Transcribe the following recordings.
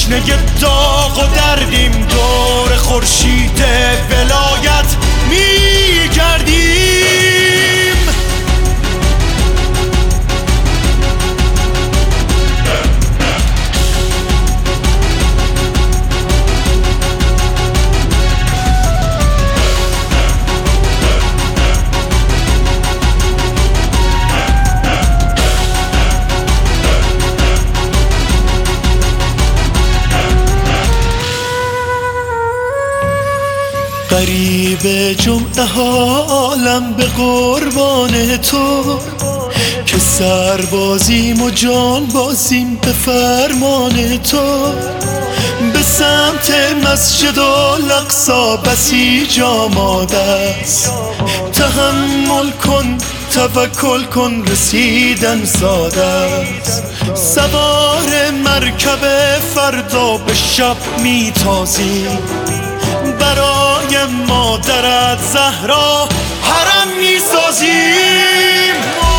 تشنه داغ و دردیم، دور خورشید ولایت میگردیم. غریب جمعه حالم به قربان تو، که سربازیم و جان بازیم به فرمان تو. به سمت مسجد الاقصی بسیج آماده است، تحمل کن توکل کن رسیدن ساده است. سوار مرکب فردا به شب میتازیم، برای مادرت زهرا حرم میسازیم.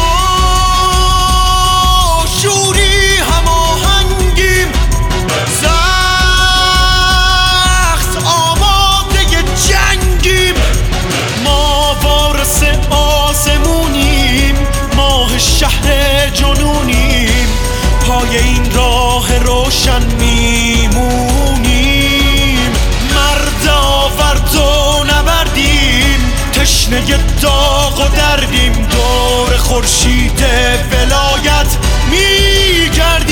ما شوری هماهنگیم، سخت آماده جنگیم. ما وارث آسمونیم، ماه شهر جنونیم، پای این راه روشن میمونیم. مرد آورد و نبردیم، تشنه داغ و دردیم، دور خورشید ولایت میگردیم.